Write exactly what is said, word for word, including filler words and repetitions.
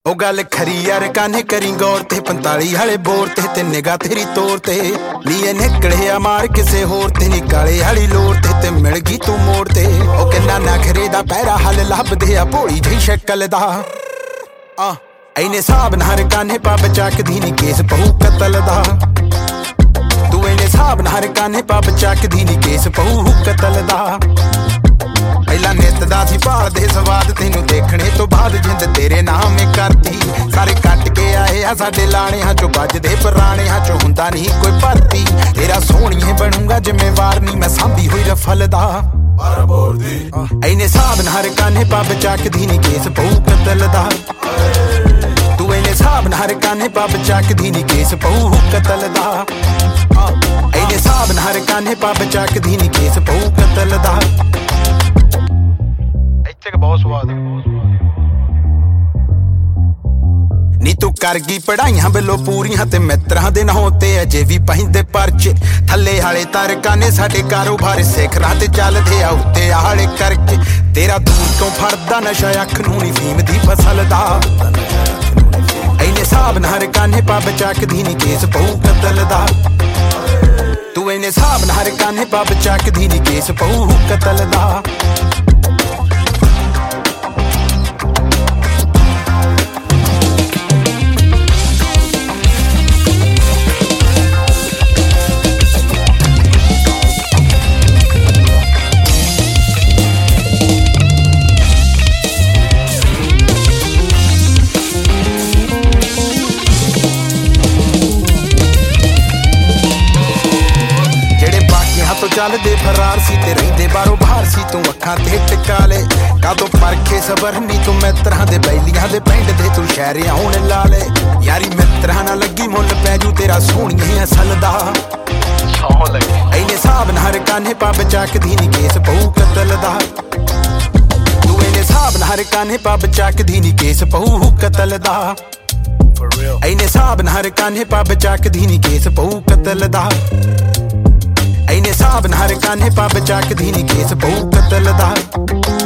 ਉਹ ਗੱਲ ਖਰੀ ਯਾਰ ਕਾਨੇ ਕਰੀ ਗੌਰ ਤੇ ਪੰਤਾਲੀ ਵਾਲੇ ਬੋਰ ਤੇ ਤੇ ਨਿਗਾਹ ਤੇਰੀ ਤੋਰ ਤੇ ਲੀਏ ਨਿਕਲਿਆ ਮਾਰ ਕਿਸੇ ਹੋਰ ਤੇ ਨਿਕਾਲੇ ਵਾਲੀ ਲੋੜ ਤੇ ਤੇ ਮਿਲ ਗਈ ਤੂੰ ਮੋੜ ਤੇ ਉਹ ਕਿੰਨਾ ਨਖਰੇ ਦਾ ਪਹਿਰਾ ਹੱਲ ਲੱਭਦੇ ਆ ਭੋਲੀ ਜਿਹੀ ਸ਼ਕਲ ਦਾ ਆ ਐਨੇ ਸਾਬ ਨਾਲ ਕਾਨੇ ਪੱਬ ਚੱਕਦੀ ਨੀ ਕੇਸ ਪਹੂ ਕਤਲ ਦਾ ਤੂੰ ਐਨੇ ਸਾਬ ਨਾਲ ਕਾਨੇ ਪੱਬ ਚੱਕਦੀ ਨੀ ਕੇਸ ਪਹੂ ਕਤਲ ਦਾ ਪਹਿਲਾਂ ਨਿੱਤ ਦਾ ਸੀ ਭਾਲਦੇ ਸਵਾਦ ਤੈਨੂੰ ਦੇਖਣੇ ਤੋਂ ਬਾਅਦ ਜਿੰਦ ਤੇਰੇ ਨਾਮੇ ਕਰਤੀ ਸਾਰੇ ਕੱਟ ਕੇ ਆਏ ਆ ਸਾਡੇ ਲਾਣਿਆਂ ਚੋਂ ਵੱਜਦੇ ਪੁਰਾਣਿਆਂ ਚੋਂ ਹੁੰਦਾ ਨਹੀਂ ਕੋਈ ਭਰਤੀ ਤੇਰਾ ਸੋਹਣੀਏ ਬਣੂੰਗਾ ਜ਼ਿੰਮੇਵਾਰ ਨਹੀਂ ਮੈਂ ਸਾਂਭੀ ਹੋਈ ਰਫਲ ਦਾ ਐਨੇ ਸਾਬ ਨਾਲ ਕਾਨੇ ਪੱਬ ਚੱਕਦੀ ਨੀ ਕੇਸ ਪਹੂ ਕਤਲ ਦਾ ਤੂੰ ਐਨੇ ਸਾਬ ਨਾਲ ਕਾਨੇ ਪੱਬ ਚੱਕਦੀ ਨੀ ਕੇਸ ਪਹੂ ਕਤਲ ਦਾ ਐਨੇ ਸਾਬ ਨਾਲ ਕਾਨੇ ਪੱਬ ਚੱਕਦੀ ਨੀ ਕੇਸ ਪਹੂ ਕਤਲ ਦਾ ਇੱਥੇ ਬਹੁਤ ਸਵਾਦ ਨੀ ਤੂੰ ਕਰ ਗਈ ਪੜਾਈਆਂ ਵੱਲੋਂ ਪੂਰੀਆਂ ਤੇ ਮਿੱਤਰਾਂ ਦੇ ਨਾਂ ਤੇ ਅਜੇ ਵੀ ਪੈਂਦੇ ਪਰਚੇ ਥੱਲੇ ਵਾਲੇ ਤਰਕਾਨੇ ਸਾਡੇ ਕਾਰੋਬਾਰ ਸਿਖਰਾਂ ਤੇ ਚੱਲਦੇ ਆ ਉੱਤੇ ਆਲੇ ਕਰਕੇ ਤੇਰਾ ਦੂਰ ਤੋਂ ਫੜਦਾ ਨਸ਼ਾ ਅੱਖ ਨੂੰ ਨੀ ਫੀਮ ਦੀ ਫਸਲ ਦਾ ਐਨੇ ਸਾਬ ਨਾਲ ਕਾਨੇ ਪੱਬ ਚੱਕਦੀ ਨੀ ਕੇਸ ਪਹੂ ਕਤਲ ਦਾ ਤੂੰ ਐਨੇ ਸਾਬ ਨਾਲ ਕਾਨੇ ਪੱਬ ਚੱਕਦੀ ਨੀ ਕੇਸ ਪਹੂ ਕਤਲ ਦਾ ਤੋਂ ਚੱਲਦੇ ਫਰਾਰ ਸੀ ਤੇ ਰਹਿੰਦੇ ਬਾਹਰੋਂ ਬਾਹਰ ਸੀ ਤੂੰ ਅੱਖਾਂ ਤੇ ਟਿਕਾ ਲੈ ਕਾਦੋਂ ਪਰਖੇ ਸਬਰ ਨੀ ਤੂੰ ਮਿੱਤਰਾਂ ਦੇ ਬੈਲੀਆਂ ਦੇ ਪਿੰਡ ਦੇ ਤੂੰ ਸ਼ਹਿਰ ਆਉਣ ਲਾ ਲੈ ਯਾਰੀ ਮਿੱਤਰਾਂ ਨਾਲ ਲੱਗੀ ਮੁੱਲ ਪੈ ਜੂ ਤੇਰਾ ਸੋਹਣੀਆਂ ਅਸਲ ਦਾ ਐਨੇ ਸਾਬ ਨਾਲ ਕਾਨੇ ਪੱਬ ਚੱਕਦੀ ਨੀ ਕੇਸ ਪਹੂ ਕਤਲ ਦਾ ਤੂੰ ਐਨੇ ਸਾਬ ਨਾਲ ਕਾਨੇ ਪੱਬ ਚੱਕਦੀ ਨੀ ਕੇਸ ਪਹੂ ਕਤਲ ਦਾ ਐਨੇ ਸਾਬ ਨਾਲ ਕਾਨੇ ਪੱਬ ਚੱਕਦੀ ਨੀ ਕੇਸ ਪਹੂ ਕਤਲ ਦਾ ਐਨੇ ਸਾਬ ਨਾਲ ਕਾਨੇ ਪੱਬ ਚੱਕਦੀ ਨੀ ਕੇਸ ਪਹੂ ਕਤਲ ਦਾ